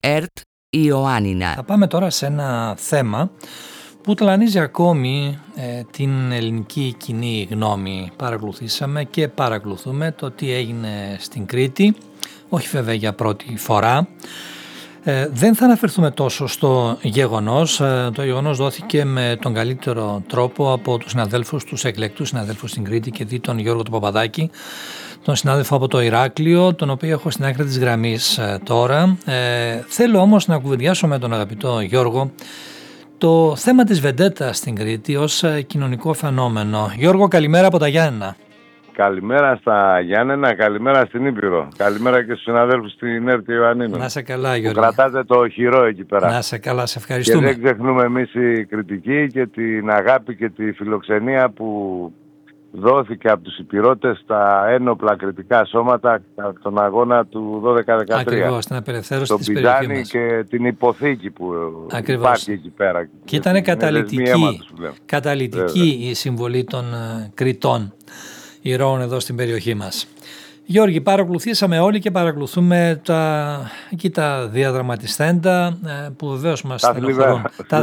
ΕΡΤ Ιωάννινα. Θα πάμε τώρα σε ένα θέμα που ταλανίζει ακόμη την ελληνική κοινή γνώμη. Παρακολουθήσαμε και παρακολουθούμε το τι έγινε στην Κρήτη, όχι βέβαια για πρώτη φορά. Δεν θα αναφερθούμε τόσο στο γεγονός. Το γεγονός δόθηκε με τον καλύτερο τρόπο από τους συναδέλφους, τους εκλεκτούς συναδέλφους στην Κρήτη και δι' τον Γιώργο του Παπαδάκη, τον συνάδελφο από το Ηράκλειο, τον οποίο έχω στην άκρη της γραμμής τώρα. Θέλω όμως να κουβεντιάσω με τον αγαπητό Γιώργο το θέμα της βεντέτα στην Κρήτη ως κοινωνικό φαινόμενο. Γιώργο, καλημέρα από τα Γιάννενα. Καλημέρα στα Γιάννενα, καλημέρα στην Ήπειρο. Καλημέρα και στους συναδέλφους στην ΕΡΤ Ιωαννίνων. Να σε καλά, Γιώργο. Κρατάτε το χειρό εκεί πέρα. Να σε καλά, σε ευχαριστούμε. Και δεν ξεχνούμε εμείς η κριτική και την αγάπη και τη φιλοξενία που δόθηκε από τους Ηπειρώτες στα ένοπλα κριτικά σώματα τον αγώνα του 12-13. Ακριβώς, την απελευθέρωση της περιοχής μας. Το Πιζάνι και την υποθήκη που υπάρχει εκεί πέρα. Και ήταν καταλυτική η συμβολή των Κρητών ηρώων εδώ στην περιοχή μας. Γιώργη, παρακολουθήσαμε όλοι και παρακολουθούμε τα διαδραματιστέντα που βεβαίως μας στενοχωρούν.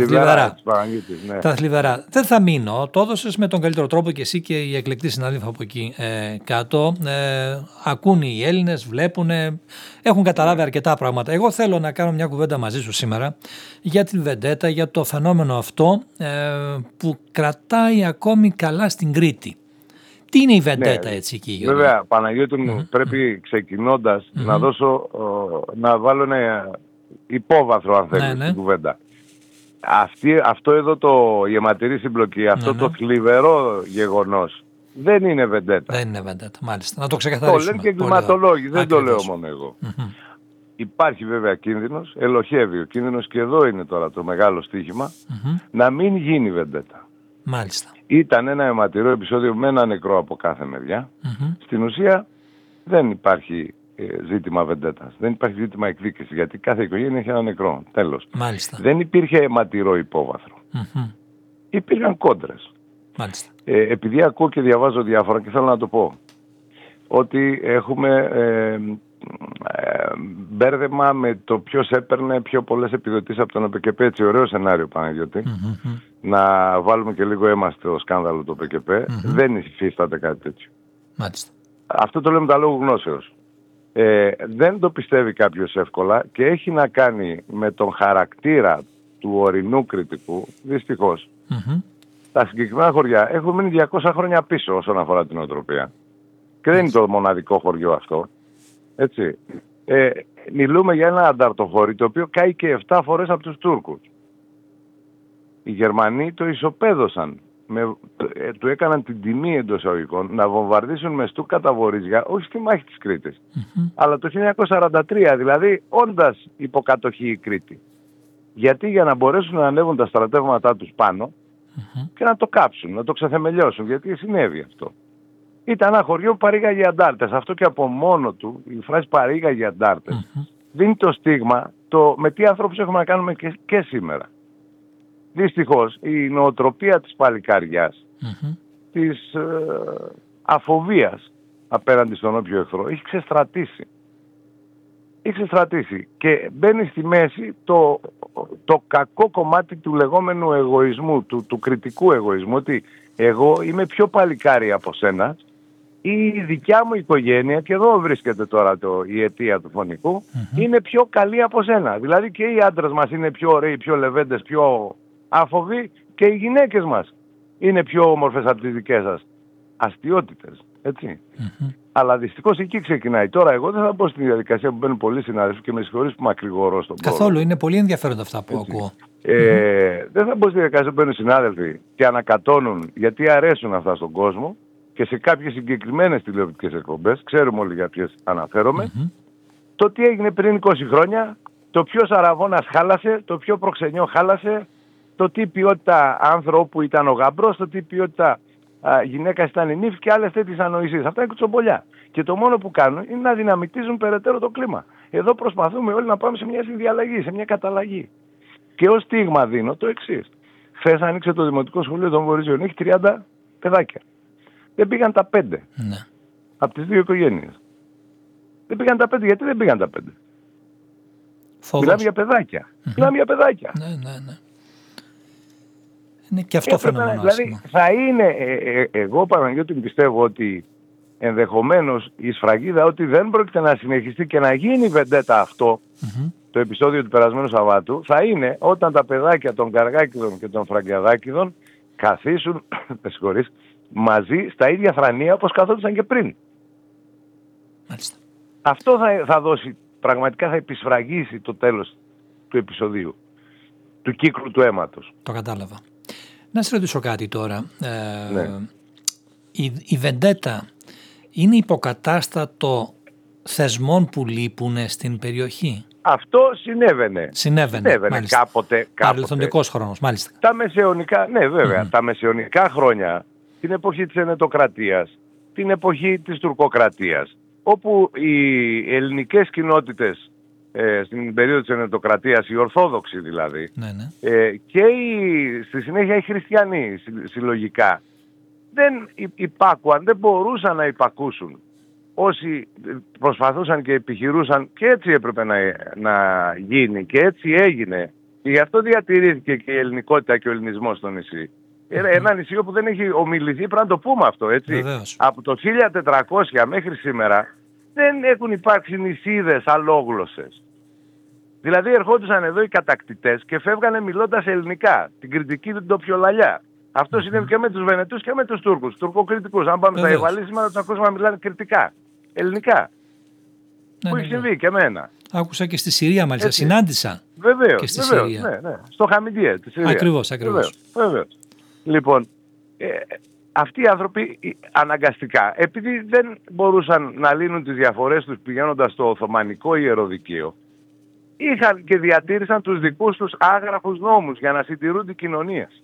Τα θλιβερά. Δεν θα μείνω. Το έδωσες με τον καλύτερο τρόπο και εσύ και οι εκλεκτοί συνάδελφοι από εκεί κάτω. Ακούν οι Έλληνες, βλέπουν, έχουν καταλάβει αρκετά πράγματα. Εγώ θέλω να κάνω μια κουβέντα μαζί σου σήμερα για την βεντέτα, για το φαινόμενο αυτό που κρατάει ακόμη καλά στην Κρήτη. Τι είναι η βεντέτα, έτσι εκεί, Γιώργο? Βέβαια, Παναγιώτη μου, πρέπει ξεκινώντας να βάλω ένα υπόβαθρο, αν θέλεις, στην κουβέντα. Αυτό εδώ η αιματηρή συμπλοκή, αυτό το θλιβερό γεγονός, δεν είναι βεντέτα. Δεν είναι βεντέτα, μάλιστα. Να το ξεκαθαρίσουμε. Το λένε και εγκληματολόγοι, δεν το λέω μόνο εγώ. Υπάρχει βέβαια κίνδυνος, ελοχεύει ο κίνδυνος, και εδώ είναι τώρα το μεγάλο στοίχημα, να μην γίνει βεντέτα. Μάλιστα. Ήταν ένα αιματηρό επεισόδιο με ένα νεκρό από κάθε μεριά. Στην ουσία δεν υπάρχει ζήτημα βεντέτας. Δεν υπάρχει ζήτημα εκδίκησης, γιατί κάθε οικογένεια έχει ένα νεκρό. Τέλος. Μάλιστα. Δεν υπήρχε αιματηρό υπόβαθρο. Υπήρχαν κόντρες. Μάλιστα. Επειδή ακούω και διαβάζω διάφορα και θέλω να το πω, ότι έχουμε μπέρδεμα με το ποιος έπαιρνε πιο πολλές επιδοτήσεις από τον ΟΠΚΠ. Έτσι, ωραίο σενάριο, Παναγιώτη. Να βάλουμε και λίγο αίμα στο σκάνδαλο του ΟΠΚΠ. Δεν υφίσταται κάτι τέτοιο. Μάλιστα. Αυτό το λέμε τα λόγου γνώσεως. Δεν το πιστεύει κάποιος εύκολα και έχει να κάνει με τον χαρακτήρα του ορεινού κριτικού, δυστυχώς. Τα συγκεκριμένα χωριά έχουν μείνει 200 χρόνια πίσω όσον αφορά την νοοτροπία. Και δεν είναι το μοναδικό χωριό αυτό. Έτσι. Μιλούμε για ένα ανταρτοχώρι το οποίο κάει και 7 φορές από τους Τούρκους. Οι Γερμανοί το ισοπαίδωσαν. Του έκαναν την τιμή, εντός εισαγωγικών, να βομβαρδίσουν με στούκα τα βορίζια, όχι στη μάχη της Κρήτης, αλλά το 1943, δηλαδή όντας υποκατοχή η Κρήτη. Γιατί? Για να μπορέσουν να ανέβουν τα στρατεύματά τους πάνω και να το κάψουν, να το ξεθεμελιώσουν, γιατί συνέβη αυτό. Ήταν ένα χωριό που παρήγαγε αντάρτες. Αυτό και από μόνο του, η φράση παρήγαγε αντάρτες, δίνει το στίγμα με τι ανθρώπους έχουμε να κάνουμε και σήμερα. Δυστυχώς η νοοτροπία της παλικαριάς, της αφοβίας απέναντι στον όποιο εχθρό, έχει ξεστρατήσει. Και μπαίνει στη μέση το κακό κομμάτι του λεγόμενου εγωισμού, του κριτικού εγωισμού, ότι εγώ είμαι πιο παλικάρι από σένα, η δικιά μου οικογένεια, και εδώ βρίσκεται τώρα η αιτία του φωνικού, είναι πιο καλή από σένα. Δηλαδή και οι άντρες μας είναι πιο ωραίοι, πιο λεβέντες, πιο άφοβοι, και οι γυναίκες μας είναι πιο όμορφες από τις δικές σας. Αστιότητες, έτσι. Αλλά δυστυχώς εκεί ξεκινάει. Τώρα εγώ δεν θα μπω στην διαδικασία που μπαίνουν πολλοί συνάδελφοι, και με συγχωρείς που μακρηγορώ στον πρόεδρο. Καθόλου, είναι πολύ ενδιαφέροντα αυτά που ακούω. Δεν θα μπω στη διαδικασία που μπαίνουν συνάδελφοι και ανακατώνουν, γιατί αρέσουν αυτά στον κόσμο, και σε κάποιες συγκεκριμένες τηλεοπτικές εκπομπές, ξέρουμε όλοι για ποιες αναφέρομαι, το τι έγινε πριν 20 χρόνια, το ποιος αραβώνας χάλασε, το ποιο προξενιό χάλασε, το τι ποιότητα άνθρωπου ήταν ο γαμπρός, το τι ποιότητα γυναίκα ήταν η νύφη και άλλες τέτοιες ανοησίες. Αυτά είναι κουτσομπολιά. Και το μόνο που κάνουν είναι να δυναμητίζουν περαιτέρω το κλίμα. Εδώ προσπαθούμε όλοι να πάμε σε μια συνδιαλλαγή, σε μια καταλλαγή. Και ως στίγμα δίνω το εξής. Χθες άνοιξε το Δημοτικό Σχολείο των Βορειζιών, έχει 30 παιδάκια. Δεν πήγαν τα 5. Ναι. Από τις δύο οικογένειες. Δεν πήγαν τα 5. Γιατί δεν πήγαν τα 5? Φόβος. Μιλάμε για παιδάκια. Μιλάμε για παιδάκια. Ναι. Είναι και αυτό φαινόμενο. Δηλαδή θα είναι, εγώ Παναγιώτη πιστεύω ότι ενδεχομένως η σφραγίδα ότι δεν πρόκειται να συνεχιστεί και να γίνει βεντέτα αυτό, το επεισόδιο του περασμένου Σαββάτου, θα είναι όταν τα παιδάκια των Καργάκηδων και των Φραγκιαδάκηδων καθίσουν μαζί στα ίδια θρανία όπως καθόντουσαν και πριν. Μάλιστα. Αυτό θα δώσει, πραγματικά θα επισφραγίσει το τέλος του επεισοδίου, του κύκλου του αίματος. Το κατάλαβα. Να σε ρωτήσω κάτι τώρα. Ναι. Η βεντέτα είναι υποκατάστατο θεσμών που λείπουν στην περιοχή? Αυτό συνέβαινε. Συνέβαινε κάποτε. Παρελθοντικός χρόνος, μάλιστα. Τα μεσαιωνικά, ναι βέβαια, τα μεσαιωνικά χρόνια, την εποχή της Ενετοκρατίας, την εποχή της Τουρκοκρατίας, όπου οι ελληνικές κοινότητες στην περίοδο της Ενετοκρατίας, οι Ορθόδοξοι δηλαδή, και στη συνέχεια οι Χριστιανοί συλλογικά, δεν υπάκουαν, δεν μπορούσαν να υπακούσουν. Όσοι προσπαθούσαν και επιχειρούσαν, και έτσι έπρεπε να γίνει και έτσι έγινε. Και γι' αυτό διατηρήθηκε και η ελληνικότητα και ο ελληνισμός στο νησί. Ένα νησί όπου δεν έχει ομιληθεί, πρέπει να το πούμε αυτό, έτσι. Βεβαίως. Από το 1400 μέχρι σήμερα δεν έχουν υπάρξει νησίδες αλόγλωσσες. Δηλαδή ερχόντουσαν εδώ οι κατακτητές και φεύγανε μιλώντας ελληνικά, την κριτική του ντοπιολαλιά. Αυτό συνέβη και με τους Βενετούς και με τους Τούρκους, τουρκοκριτικούς. Αν πάμε στα Ιβαλή σήμερα τους ακούσουμε να μιλάνε κριτικά, ελληνικά. Που έχει συμβεί και εμένα. Άκουσα και στη Συρία μάλιστα, έτσι. Συνάντησα. Βεβαίως, και στη Συρία. Ναι. Στο Χαμιντιέ της Συρίας. Ακριβώς. Βεβαίως. Λοιπόν, αυτοί οι άνθρωποι αναγκαστικά, επειδή δεν μπορούσαν να λύνουν τις διαφορές τους πηγαίνοντας στο Οθωμανικό ιεροδικείο, είχαν και διατήρησαν τους δικούς τους άγραφους νόμους για να συντηρούνται οι κοινωνίες.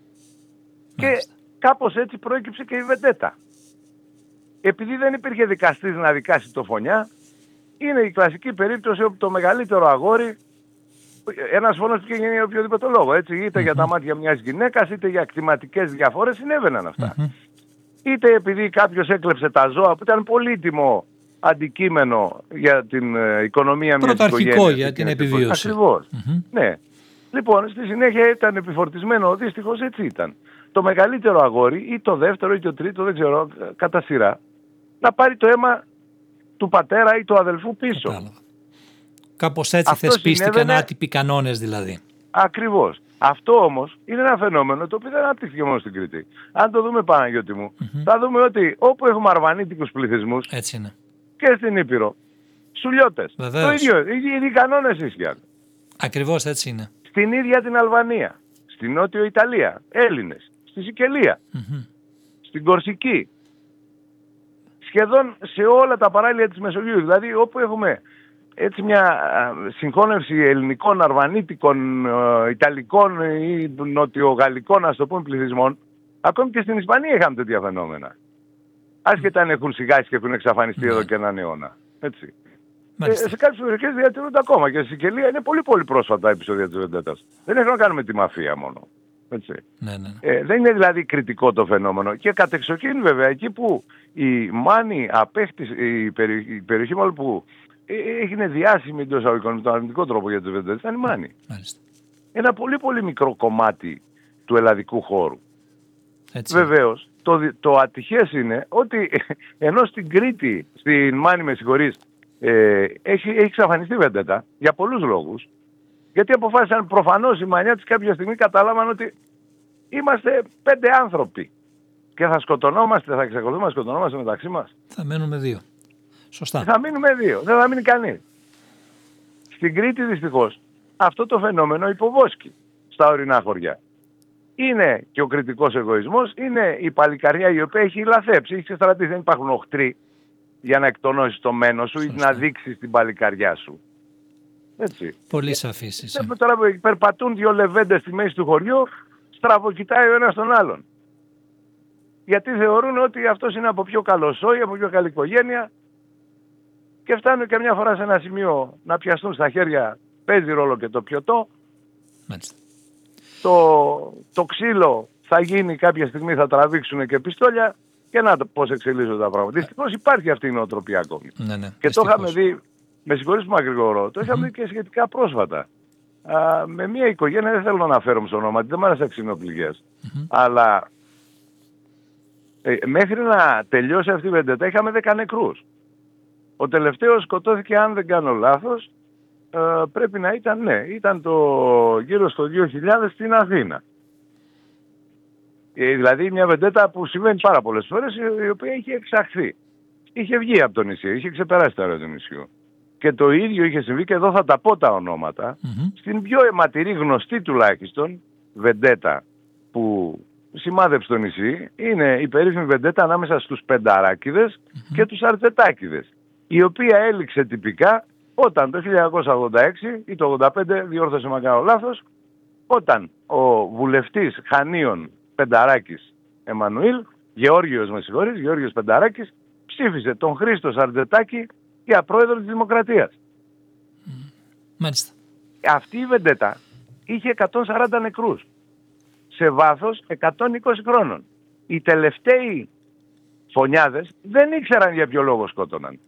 Και κάπως έτσι προέκυψε και η βεντέτα. Επειδή δεν υπήρχε δικαστής να δικάσει το Φωνιά, είναι η κλασική περίπτωση όπου το μεγαλύτερο αγόρι, ένας φόνος που γίνει για οποιοδήποτε λόγο, έτσι, είτε για τα μάτια μιας γυναίκας, είτε για κτηματικές διαφορές, συνέβαιναν αυτά. Είτε επειδή κάποιος έκλεψε τα ζώα, που ήταν πολύτιμο αντικείμενο για την οικονομία μιας οικογένειας. Πρωταρχικό για την επιβίωση. Ακριβώς. Ναι. Λοιπόν, στη συνέχεια ήταν επιφορτισμένο, δυστυχώς έτσι ήταν. Το μεγαλύτερο αγόρι ή το δεύτερο ή το τρίτο, δεν ξέρω, κατά σειρά, να πάρει το αίμα του πατέρα ή του αδελφού πίσω. Κατάλαβα. Κάπως έτσι θεσπίστηκαν άτυποι κανόνες δηλαδή. Ακριβώς. Αυτό όμως είναι ένα φαινόμενο το οποίο δεν αναπτύχθηκε μόνο στην Κρήτη. Αν το δούμε, Παναγιώτη μου, θα δούμε ότι όπου έχουμε αρβανίτικους πληθυσμούς, έτσι είναι. Και στην Ήπειρο, σουλιώτες. Το ίδιο, οι ίδιοι κανόνες ίσχυαν. Ακριβώς έτσι είναι. Στην ίδια την Αλβανία, στην Νότιο Ιταλία, Έλληνες, στη Σικελία, στην Κορσική, σχεδόν σε όλα τα παράλια της Μεσογείου. Δηλαδή όπου έχουμε έτσι μια συγχώνευση ελληνικών, αρβανίτικων, ιταλικών ή νοτιογαλλικών, ας το πούμε, πληθυσμών, ακόμη και στην Ισπανία είχαμε τέτοια φαινόμενα. Άσχετα αν έχουν σιγάσει και έχουν εξαφανιστεί εδώ και έναν αιώνα. Έτσι. Σε κάποιες περιοχές διατηρούνται ακόμα και στη Σικελία είναι πολύ πολύ πρόσφατα επεισόδια της βεντέτας. Δεν έχει να κάνει με τη μαφία μόνο. Έτσι. Δεν είναι δηλαδή κριτικό το φαινόμενο. Και κατεξοχήν βέβαια εκεί που η Μάνη απέκτησε, η περιοχή μάλλον που έγινε διάσημη εντός αγωγικών με τον αρνητικό τρόπο για τις βεντέτες ήταν η Μάνη. Ένα πολύ πολύ μικρό κομμάτι του ελλαδικού χώρου. Βεβαίως το ατυχές είναι ότι ενώ στην Κρήτη, στην Μάνη με συγχωρείς, έχει εξαφανιστεί βεντέτα για πολλούς λόγους. Γιατί αποφάσισαν προφανώς οι Μανιάτες κάποια στιγμή καταλάβαν ότι είμαστε 5 άνθρωποι και θα σκοτωνόμαστε, θα εξακολουθούμε να σκοτωνόμαστε μεταξύ μας. Θα μένουμε 2. Σωστά. Θα μείνουμε 2, δεν θα μείνει κανείς. Στην Κρήτη δυστυχώς αυτό το φαινόμενο υποβόσκει στα ορεινά χωριά. Είναι και ο κριτικός εγωισμός, είναι η παλικαριά η οποία έχει λαθέψει, έχει ξεστρατήσει, δεν υπάρχουν οχτροί για να εκτονώσεις το μένος σου. Σωστά. Ή να δείξεις την παλικαριά σου. Έτσι. Πολύ σαφής είσαι. Τώρα περπατούν 2 λεβέντες στη μέση του χωριού, στραβοκοιτάει ο ένας τον άλλον. Γιατί θεωρούν ότι αυτός είναι από πιο καλό σόι, από πιο καλή οικογένεια και φτάνουν και μια φορά σε ένα σημείο να πιαστούν στα χέρια, παίζει ρόλο και το πιωτό. Μάλιστα. Το ξύλο θα γίνει κάποια στιγμή, θα τραβήξουν και πιστόλια και να πώς εξελίσσονται τα πράγματα. Δυστυχώς υπάρχει αυτή η νοοτροπία ακόμη. Ναι, και το είχαμε δει με συγχωρείς που μακρηγορώ, το είχαμε και σχετικά πρόσφατα. Με μια οικογένεια, δεν θέλω να αναφέρω στο όνομα, δεν μ' άρεσε ξινοπληγές. Αλλά μέχρι να τελειώσει αυτή η βεντέτα είχαμε 10 νεκρούς. Ο τελευταίος σκοτώθηκε, αν δεν κάνω λάθος, πρέπει να ήταν, ναι, ήταν γύρω στο 2000 στην Αθήνα. Δηλαδή μια βεντέτα που συμβαίνει πάρα πολλές φορές, η οποία είχε εξαχθεί. Είχε βγει από το νησί, είχε ξεπεράσει τα όρια του νησιού. Και το ίδιο είχε συμβεί, και εδώ θα τα πω τα ονόματα, στην πιο αιματηρή, γνωστή τουλάχιστον, βεντέτα που σημάδεψε το νησί, είναι η περίφημη βεντέτα ανάμεσα στους Πενταράκηδες και τους Αρτετάκηδες, η οποία έληξε τυπικά όταν το 1986 ή το 1985, διόρθωσε με κάνω λάθος, όταν ο βουλευτής Χανίων Πενταράκης Εμμανουήλ, Γεώργιος Πενταράκης, ψήφισε τον Χρήστο Αρτετάκη για πρόεδρο της Δημοκρατίας. Μάλιστα. Αυτή η βεντέτα είχε 140 νεκρούς σε βάθος 120 χρόνων. Οι τελευταίοι φωνιάδες δεν ήξεραν για ποιο λόγο σκότωναν.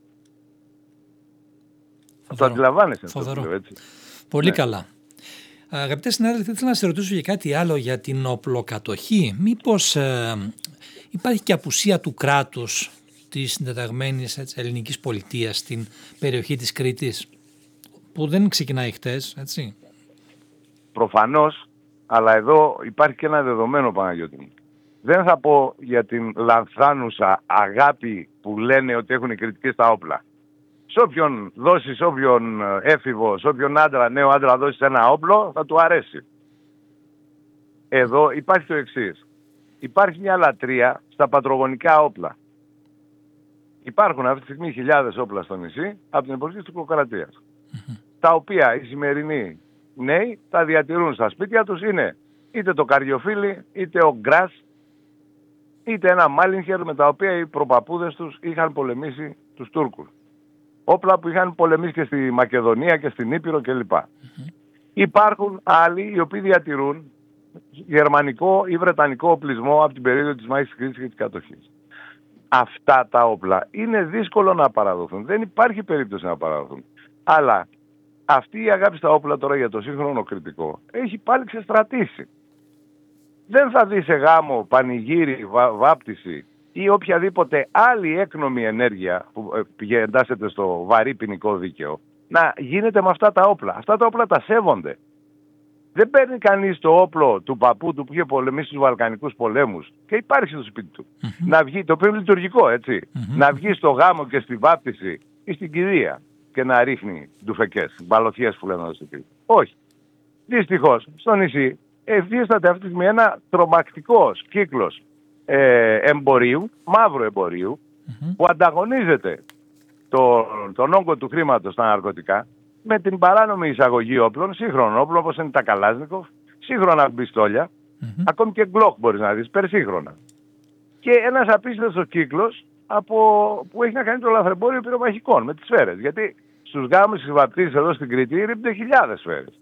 Το αντιλαμβάνεσαι αυτό, έτσι. Πολύ καλά. Αγαπητέ συνάδελφοι, ήθελα να σε ρωτήσω για κάτι άλλο, για την οπλοκατοχή. Μήπως υπάρχει και απουσία του κράτους της συντεταγμένης ελληνικής πολιτείας στην περιοχή της Κρήτης, που δεν ξεκινάει χτες, έτσι? Προφανώς, αλλά εδώ υπάρχει και ένα δεδομένο, Παναγιώτη μου. Δεν θα πω για την λανθάνουσα αγάπη που λένε ότι έχουν οι κριτικοί στα όπλα. Σε όποιον δώσεις, όποιον έφηβο, σε όποιον νέο άντρα δώσεις ένα όπλο, θα του αρέσει. Εδώ υπάρχει το εξής. Υπάρχει μια λατρεία στα πατρογονικά όπλα. Υπάρχουν αυτή τη στιγμή χιλιάδες όπλα στο νησί από την εποχή της τουρκοκρατίας. Τα οποία οι σημερινοί νέοι τα διατηρούν στα σπίτια τους. Είναι είτε το καριοφύλι, είτε ο γκρας, είτε ένα μάλινχερ με τα οποία οι προπαπούδες τους είχαν πολεμήσει τους Τούρκους. Όπλα που είχαν πολεμήσει και στη Μακεδονία και στην Ήπειρο κλπ. Υπάρχουν άλλοι οι οποίοι διατηρούν γερμανικό ή βρετανικό οπλισμό από την περίοδο της μάχης της Κρήτης και της κατοχής. Αυτά τα όπλα είναι δύσκολο να παραδοθούν. Δεν υπάρχει περίπτωση να παραδοθούν. Αλλά αυτή η αγάπη στα όπλα τώρα για το σύγχρονο κριτικό έχει πάλι ξεστρατήσει. Δεν θα δει σε γάμο, πανηγύρι, βάπτιση ή οποιαδήποτε άλλη έκνομη ενέργεια που εντάσσεται στο βαρύ ποινικό δίκαιο να γίνεται με αυτά τα όπλα. Αυτά τα όπλα τα σέβονται. Δεν παίρνει κανείς το όπλο του παππού του που είχε πολεμήσει στους Βαλκανικούς πολέμους και υπάρχει στο σπίτι του. Να βγει, το οποίο είναι λειτουργικό, έτσι. Να βγει στο γάμο και στη βάπτιση ή στην κηδεία και να ρίχνει ντουφεκές, μπαλωθιές που λένε εδώ στην Κρήτη. Όχι. Δυστυχώς, στο νησί εφίσταται αυτή τη στιγμή ένα τρομακτικός κύκλος εμπορίου, μαύρου εμπορίου, που ανταγωνίζεται τον όγκο του χρήματος στα ναρκωτικά με την παράνομη εισαγωγή όπλων, σύγχρονων όπλων όπως είναι τα Καλάζνικοφ, σύγχρονα πιστόλια, ακόμη και γκλοκ μπορείς να δεις, περσύγχρονα. Και ένας απίστευτος κύκλος που έχει να κάνει το λαθρεμπόριο πυρομαχικών με τις σφαίρες. Γιατί στους γάμους της βαπτίσεις εδώ στην Κρήτη ρίχνονται χιλιάδες σφαίρες.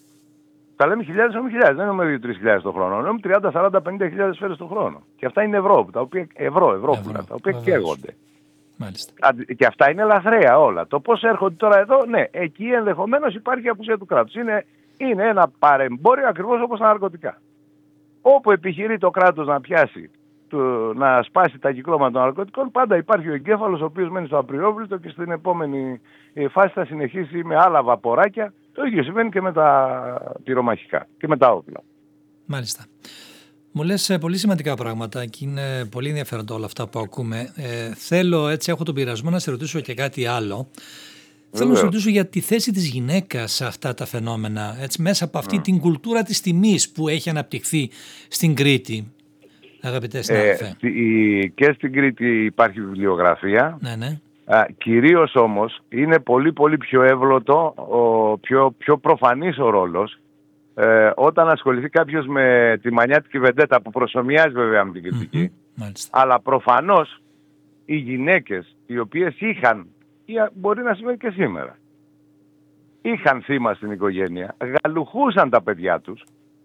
Τα λέμε χιλιάδες, όχι χιλιάδες, δεν είναι 2-3 το χρόνο, είναι 30, 40, 50 χιλιάδες σφαίρες το χρόνο. Και αυτά είναι ευρώ, τα οποία καίγονται. Μάλιστα. Και αυτά είναι λαθρέα όλα. Το πώς έρχονται τώρα εδώ, ναι, εκεί ενδεχομένως υπάρχει απουσία του κράτους. Είναι ένα παρεμπόριο ακριβώς όπως τα ναρκωτικά. Όπου επιχειρεί το κράτος να πιάσει, να σπάσει τα κυκλώματα των ναρκωτικών, πάντα υπάρχει ο εγκέφαλος ο οποίος μένει στο απριόβλητο και στην επόμενη φάση θα συνεχίσει με άλλα βαποράκια. Το ίδιο συμβαίνει και με τα πυρομαχικά και με τα όπλα. Μάλιστα. Μου λες πολύ σημαντικά πράγματα και είναι πολύ ενδιαφέροντα όλα αυτά που ακούμε. Έχω τον πειρασμό να σε ρωτήσω και κάτι άλλο. Θέλω να σε ρωτήσω για τη θέση της γυναίκας σε αυτά τα φαινόμενα, έτσι, μέσα από αυτή την κουλτούρα της τιμής που έχει αναπτυχθεί στην Κρήτη, αγαπητέ συνάδελφε. Και στην Κρήτη υπάρχει βιβλιογραφία. Ναι. Κυρίως όμως είναι πολύ πολύ πιο εύλωτο, πιο προφανής ο ρόλος όταν ασχοληθεί κάποιος με τη μανιάτικη βεντέτα που προσομοιάζει βέβαια με την κριτική. Αλλά προφανώς οι γυναίκες οι οποίες είχαν, ή μπορεί να σημαίνει και σήμερα, είχαν θύμα στην οικογένεια, γαλουχούσαν τα παιδιά τους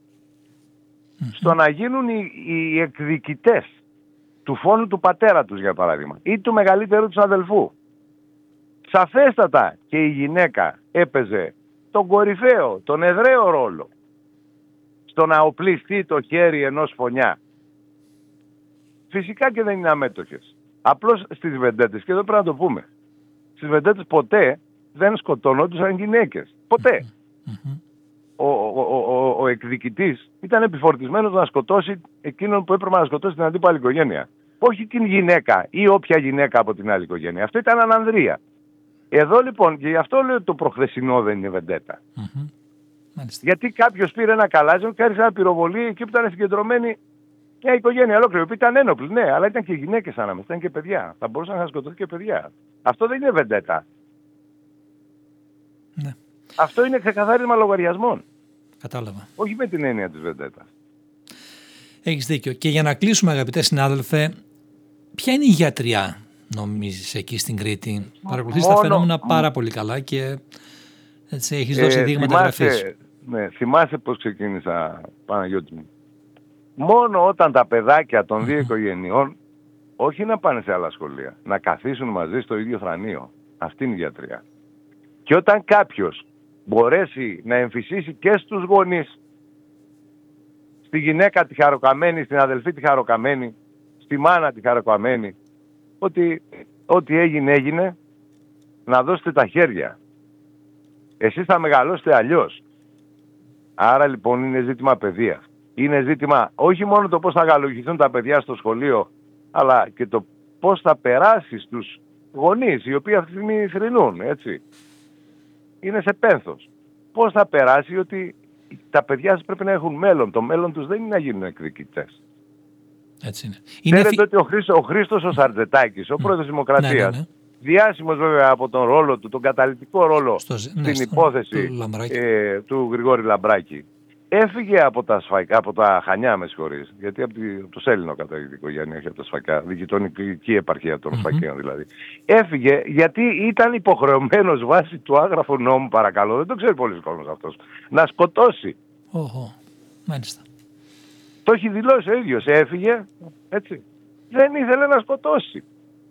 στο να γίνουν οι εκδικητές του φόνου του πατέρα τους, για παράδειγμα, ή του μεγαλύτερου τους αδελφού. σαφέστατα και η γυναίκα έπαιζε τον κορυφαίο, τον εδραίο ρόλο στο να οπλιστεί το χέρι ενός φωνιά. Φυσικά και δεν είναι αμέτωχες. Απλώς στις βεντέτες, και εδώ πρέπει να το πούμε, στις βεντέτες ποτέ δεν σκοτώνονταν γυναίκες. Ποτέ. Ο εκδικητής ήταν επιφορτισμένος να σκοτώσει εκείνον που έπρεπε να σκοτώσει την αντίπαλη οικογένεια. Όχι την γυναίκα ή όποια γυναίκα από την άλλη οικογένεια. Αυτό ήταν ανανδρεία. Εδώ λοιπόν, και γι' αυτό λέω το προχθεσινό δεν είναι βεντέτα. Γιατί κάποιος πήρε ένα καλάζιο και άρχισε να πυροβολεί εκεί που ήταν συγκεντρωμένη μια οικογένεια ολόκληρη, που ήταν ένοπλη, ναι, αλλά ήταν και γυναίκες ανάμεσα, ήταν και παιδιά. Θα μπορούσαν να σκοτωθεί και παιδιά. Αυτό δεν είναι βεντέτα. Ναι. Αυτό είναι ξεκαθάρισμα λογαριασμών. Κατάλαβα. Όχι με την έννοια της βεντέτας. Έχεις δίκιο. Και για να κλείσουμε, αγαπητέ συνάδελφε, ποια είναι η γιατριά, νομίζεις, εκεί στην Κρήτη? Παρακολουθείς τα φαινόμενα πάρα πολύ καλά και έτσι έχεις δώσει δείγματα γραφής. Ναι, θυμάσαι πώς ξεκίνησα, Παναγιώτη μου. Μόνο όταν τα παιδάκια των δύο οικογενειών, όχι να πάνε σε άλλα σχολεία, να καθίσουν μαζί στο ίδιο θρανείο. Αυτή είναι η γιατριά. Και όταν κάποιος μπορέσει να εμφυσίσει και στους γονείς, στη γυναίκα τη χαροκαμένη, στην αδελφή τη χαροκαμένη, στη μάνα τη χαροκαμένη, ότι ό,τι έγινε, να δώσετε τα χέρια. Εσείς θα μεγαλώσετε αλλιώς. Άρα λοιπόν είναι ζήτημα παιδείας. Είναι ζήτημα όχι μόνο το πώς θα αγαλογηθούν τα παιδιά στο σχολείο, αλλά και το πώς θα περάσει στους γονείς, οι οποίοι αυτή τη στιγμή θρηνούν, έτσι. Είναι σε πένθος. Πώς θα περάσει ότι τα παιδιά σας πρέπει να έχουν μέλλον. Το μέλλον τους δεν είναι να γίνουν εκδικητές. Έτσι είναι. Ξέρετε ότι ο Χρήστος ο Σαρτζετάκης, ο πρόεδρος της Δημοκρατίας, διάσημος βέβαια από τον ρόλο του, τον καταλυτικό ρόλο στην υπόθεση του Γρηγόρη Λαμπράκη, έφυγε από τα Χανιά, με συγχωρείς, γιατί από το Σέλινο κατάγεται η οικογένεια, όχι από τα Σφακιά, γειτονική επαρχία των Σφακίων δηλαδή. Έφυγε γιατί ήταν υποχρεωμένος βάσει του άγραφου νόμου, παρακαλώ, δεν το ξέρει πολλοί κόσμος αυτός, να σκοτώσει. Μάλιστα. Το έχει δηλώσει ο ίδιος, έφυγε, έτσι. Δεν ήθελε να σκοτώσει.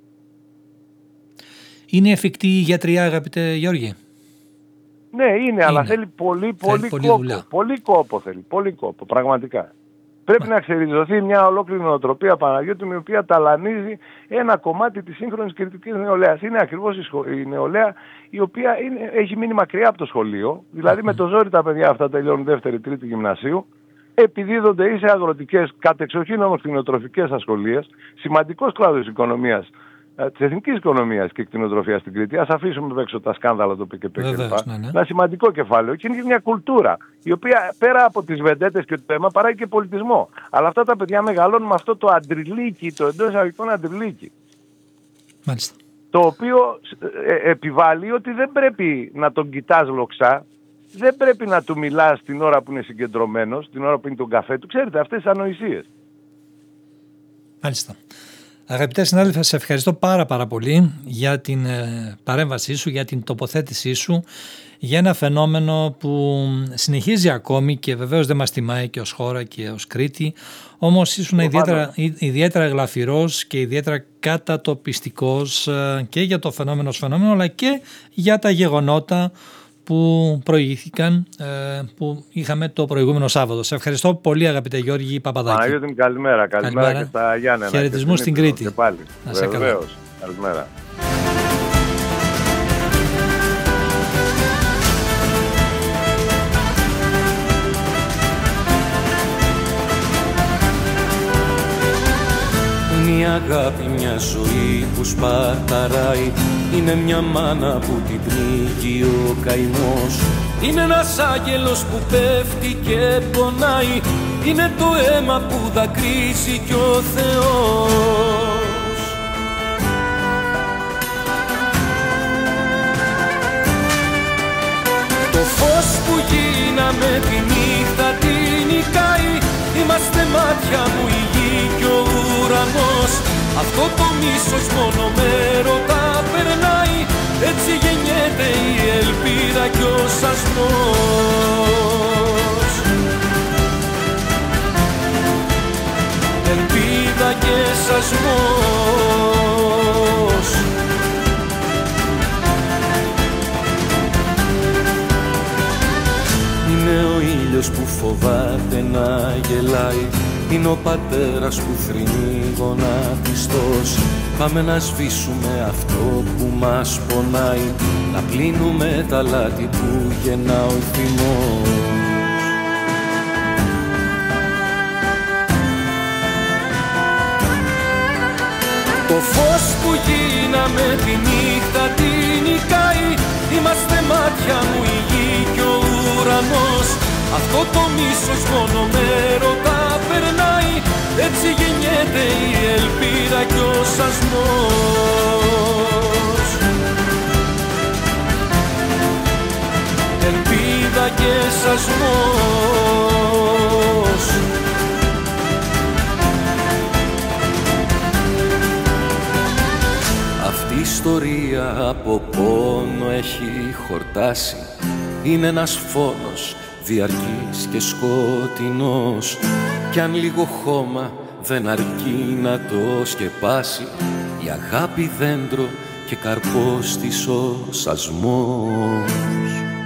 Είναι εφικτή η γιατριά, αγαπητέ Γιώργη? Ναι, είναι, αλλά θέλει πολύ κόπο. Δουλειά. Πολύ κόπο θέλει, πολύ κόπο, πραγματικά. Πρέπει να ξεριζωθεί μια ολόκληρη νοοτροπία, Παναγιώτη, η οποία ταλανίζει ένα κομμάτι της σύγχρονης κριτικής νεολαίας. Είναι ακριβώς η νεολαία η οποία έχει μείνει μακριά από το σχολείο, δηλαδή με το ζόρι τα παιδιά αυτά τελειώνουν δεύτερη, τρίτη γυμνασίου, επιδίδονται ή σε αγροτικές, κατεξοχήν όμως κτηνοτροφικές ασχολίες, σημαντικός κλάδος οικονομίας, της εθνικής οικονομίας και κτηνοτροφίας στην Κρήτη. Ας αφήσουμε έξω τα σκάνδαλα του ΠΚΠ κλπ. Ένα σημαντικό κεφάλαιο. Και είναι και μια κουλτούρα, η οποία πέρα από τις βεντέτες και το θέμα παράγει και πολιτισμό. Αλλά αυτά τα παιδιά μεγαλώνουν με αυτό το αντριλίκι, το εντός εισαγωγικών αντριλίκι. Μάλιστα. Το οποίο επιβάλλει ότι δεν πρέπει να τον κοιτάς λοξά, δεν πρέπει να του μιλάς την ώρα που είναι συγκεντρωμένος, την ώρα που είναι τον καφέ του. Ξέρετε, αυτές τις ανοησίες. Μάλιστα. Αγαπητέ συνάδελφε, σε ευχαριστώ πάρα πολύ για την παρέμβασή σου, για την τοποθέτησή σου, για ένα φαινόμενο που συνεχίζει ακόμη και βεβαίως δεν μας τιμάει και ως χώρα και ως Κρήτη, όμως ήσουν ιδιαίτερα γλαφυρός και ιδιαίτερα κατατοπιστικός και για το φαινόμενο αλλά και για τα γεγονότα που προηγήθηκαν, που είχαμε το προηγούμενο Σάββατο. Σε ευχαριστώ πολύ, αγαπητέ Γιώργη Παπαδάκη. Παναγιώτη, καλημέρα και στα Γιάννενα. Χαιρετισμούς στην Κρήτη. Και πάλι. Να σε καλά. Καλημέρα. Είναι η αγάπη μια ζωή που σπαρταράει, είναι μια μάνα που την πνίγει ο καημός, είναι ένας άγγελος που πέφτει και πονάει, είναι το αίμα που δακρύζει κι ο Θεός. Το φως που γίναμε τη νύχτα την νικάει, είμαστε μάτια μου η γη κι ο ουρανός. Αυτό το μίσος μόνο με ρωτά περνάει, έτσι γεννιέται η ελπίδα κι ο σασμός. Ελπίδα και σασμός. Είναι ο ήλιος που φοβάται να γελάει, είναι ο πατέρας που θρηνεί γονατιστός. Πάμε να σβήσουμε αυτό που μας πονάει, να πλύνουμε τα λάθη που γεννά ο θυμός. Το φως που γίναμε τη νύχτα την νικάει, είμαστε μάτια μου η γη και ο ουρανός. Αυτό το μίσος μόνο με ρωτά περνάει, έτσι γεννιέται η ελπίδα και ο σασμός. Ελπίδα και σασμός. Αυτή η ιστορία από πόνο έχει χορτάσει, είναι ένας φόνος διαρκής και σκοτεινός, κι αν λίγο χώμα δεν αρκεί να το σκεπάσει, η αγάπη δέντρο και καρπός της ο σασμός.